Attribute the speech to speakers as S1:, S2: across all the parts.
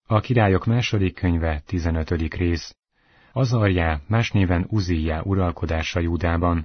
S1: A Királyok második könyve, 15. rész. Azarjá, más néven Uzziá uralkodása Júdában.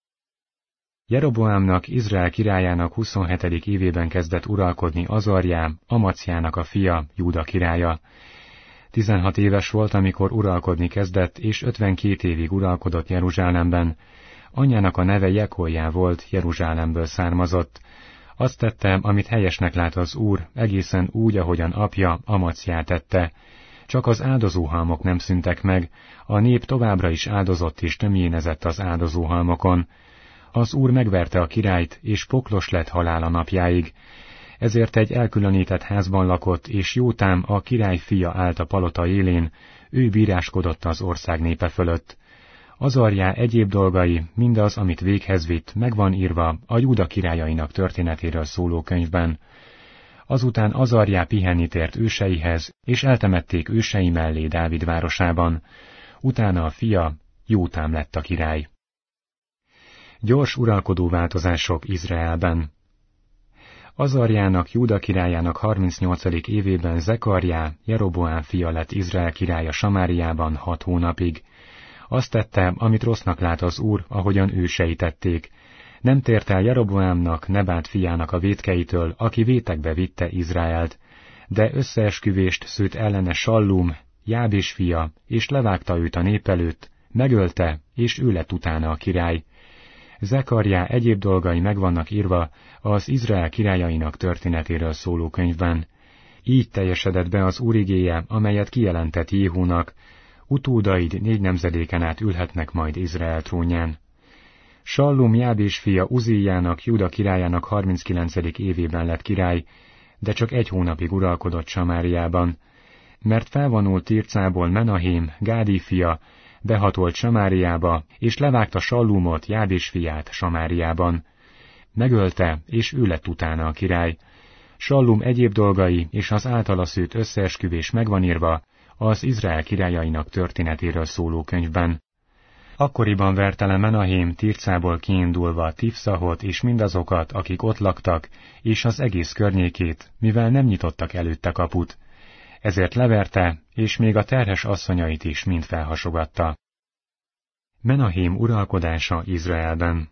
S1: Jeroboámnak, Izrael királyának 27. évében kezdett uralkodni Azarjá, Amacjának a fia, Júda királya. 16 éves volt, amikor uralkodni kezdett, és 52 évig uralkodott Jeruzsálemben. Anyjának a neve Jekoljá volt, Jeruzsálemből származott. Azt tette, amit helyesnek lát az Úr, egészen úgy, ahogyan apja Amacjá tette. Csak az áldozóhalmok nem szűntek meg, a nép továbbra is áldozott és tömjénezett az áldozóhalmokon. Az Úr megverte a királyt, és poklos lett halála napjáig. Ezért egy elkülönített házban lakott, és Jótám, a király fia állt a palota élén, ő bíráskodott az ország népe fölött. Azarjá egyéb dolgai, mindaz, amit véghez vitt, meg van írva a Júda királyainak történetéről szóló könyvben. Azután Azarjá pihenni tért őseihez, és eltemették ősei mellé Dávid városában. Utána a fia, Jótám lett a király. Gyors uralkodó változások Izraelben. Azarjának, Júda királyának 38. évében Zekarjá, Jeroboám fia lett Izrael királya Samáriában 6 hónapig. Azt tette, amit rossznak lát az Úr, ahogyan ősei tették. Nem tért el Jeroboámnak, Nebát fiának a vétkeitől, aki vétekbe vitte Izraelt, de összeesküvést szőtt ellene Sallum, Jábés fia, és levágta őt a nép előtt, megölte, és ő lett utána a király. Zekarjá egyéb dolgai meg vannak írva az Izrael királyainak történetéről szóló könyvben. Így teljesedett be az Úr igéje, amelyet kijelentett Jéhúnak: utódaid 4 nemzedéken át ülhetnek majd Izrael trónján. Sallum, Jábés fia Uzziának, Júda királyának 39. évében lett király, de csak 1 hónapig uralkodott Samáriában, mert felvonult Tircából Menahém, Gádi fia, behatolt Samáriába, és levágta Sallumot, Jábés fiát Samáriában. Megölte, és ő lett utána a király. Sallum egyéb dolgai és az általa szőtt összeesküvés megvan írva az Izrael királyainak történetéről szóló könyvben. Akkoriban verte le Menahém Tircából kiindulva Tifszahot és mindazokat, akik ott laktak, és az egész környékét, mivel nem nyitottak előtte kaput. Ezért leverte, és még a terhes asszonyait is mind felhasogatta. Menahém uralkodása Izraelben.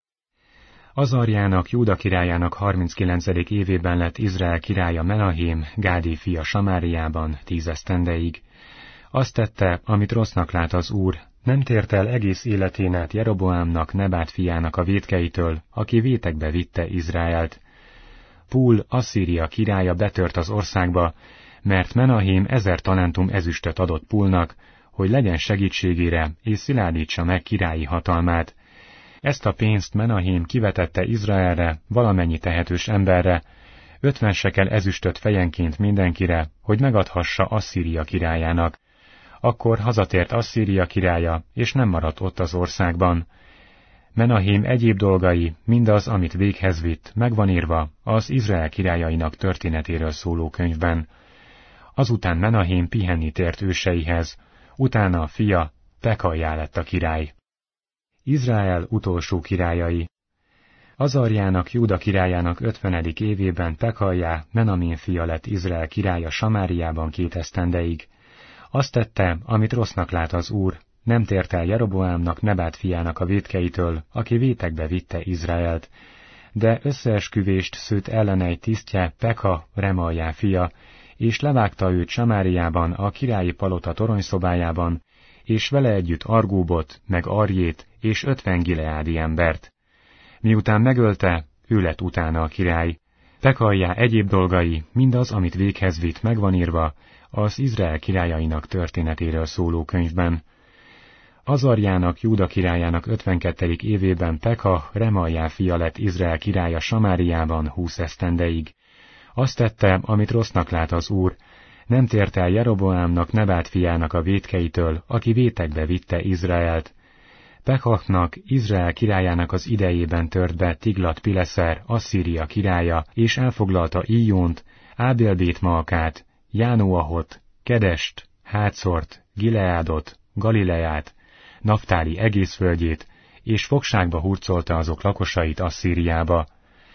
S1: Azarjának, Júda királyának 39. évében lett Izrael királya Menahém, Gádi fia Samáriában 10 esztendeig. Azt tette, amit rossznak lát az Úr, nem tért el egész életén át Jeroboámnak, Nebát fiának a vétkeitől, aki vétekbe vitte Izraelt. Púl, Asszíria királya betört az országba, mert Menahém 1000 talentum ezüstöt adott Púlnak, hogy legyen segítségére és szilárdítsa meg királyi hatalmát. Ezt a pénzt Menahém kivetette Izraelre, valamennyi tehetős emberre, 50 sekel ezüstöt fejenként mindenkire, hogy megadhassa Asszíria királyának. Akkor hazatért Asszíria királya, és nem maradt ott az országban. Menahém egyéb dolgai, mindaz, amit véghez vitt, megvan írva az Izrael királyainak történetéről szóló könyvben. Azután Menahém pihenni tért őseihez, utána a fia, Pekaljá lett a király. Izrael utolsó királyai. Azarjának, Júda királyának 50. évében Pekaljá, Menamén fia lett Izrael királya Samáriában 2 esztendeig. Azt tette, amit rossznak lát az Úr, nem tért el Jeroboámnak, Nebát fiának a vétkeitől, aki vétekbe vitte Izraelt, de összeesküvést szőtt ellene egy tisztje, Peka, Remaljá fia, és levágta őt Samáriában, a királyi palota toronyszobájában, és vele együtt Argóbot, meg Arjét, és 50 gileádi embert. Miután megölte, ő lett utána a király. Pekaljá egyéb dolgai, mindaz, amit véghez vitt, megvan írva az Izrael királyainak történetéről szóló könyvben. Azarjának, Júda királyának 52. évében Peka, Remaljá fia lett Izrael királya Samáriában 20 esztendeig. Azt tette, amit rossznak lát az Úr, nem tért el Jeroboámnak, Nebát fiának a vétkeitől, aki vétekbe vitte Izraelt. Pekahnak, Izrael királyának az idejében tört be Tiglat-Pileser, Asszíria királya, és elfoglalta Íjónt, Ábél-Bét-Maakát, Jánoahot, Kedest, Hátszort, Gileádot, Galileát, Naptáli egész földjét, és fogságba hurcolta azok lakosait Asszíriába.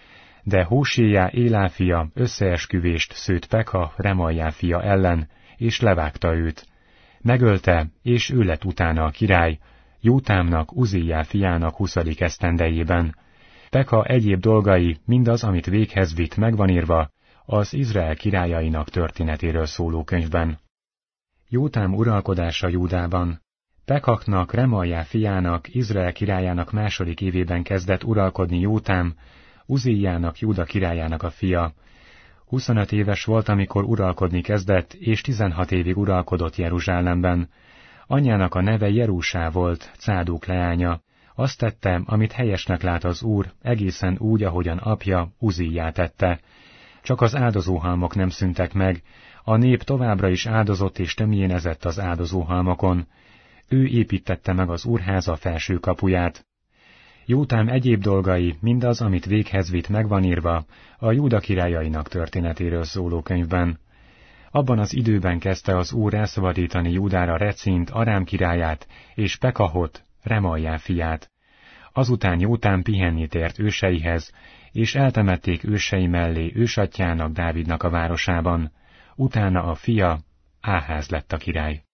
S1: De Hóséjá Élá fia összeesküvést szőtt Pekha Remaljá fia ellen, és levágta őt. Megölte, és ő lett utána a király, Jótámnak, Uzziá fiának 20. esztendejében. Pekha egyéb dolgai, mindaz, amit véghez vitt, megvan írva az Izrael királyainak történetéről szóló könyvben. Jótám uralkodása Júdában. Pekhaknak, Remaljá fiának, Izrael királyának 2. évében kezdett uralkodni Jótám, Uzziának, Júda királyának a fia. 25 éves volt, amikor uralkodni kezdett, és 16 évig uralkodott Jeruzsálemben. Anyjának a neve Jerusá volt, Cádók leánya. Azt tette, amit helyesnek lát az Úr, egészen úgy, ahogyan apja Uzziá tette. Csak az áldozóhalmok nem szűntek meg, a nép továbbra is áldozott és tömjénezett az áldozóhalmokon. Ő építette meg az úrháza felső kapuját. Jótám egyéb dolgai, mindaz, amit véghez vitt, megvan írva a Júda királyainak történetéről szóló könyvben. Abban az időben kezdte az Úr elszabadítani Júdára Recint, Arám királyát, és Pekahot, Remaljá fiát. Azután Jótám pihenni tért őseihez, és eltemették ősei mellé ősatyjának, Dávidnak a városában. Utána a fia, Áház lett a király.